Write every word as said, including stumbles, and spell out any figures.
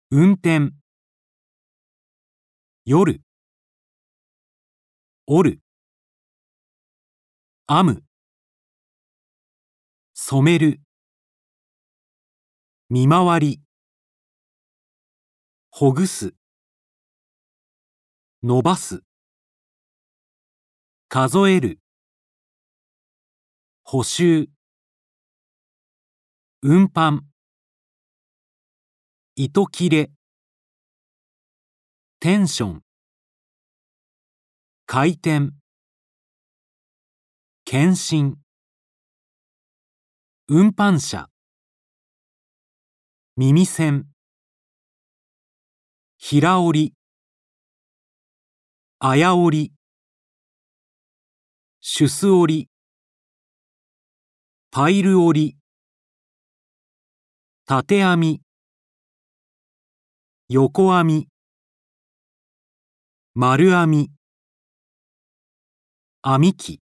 運転、夜、折る、編む、染める、見回り、ほぐす、伸ばす、数える、補修、運搬、糸切れ、テンション、回転、検診、運搬車、耳栓、平織り、あや織り、シュス織り、パイル織り、縦編み、横編み、丸編み、編み機。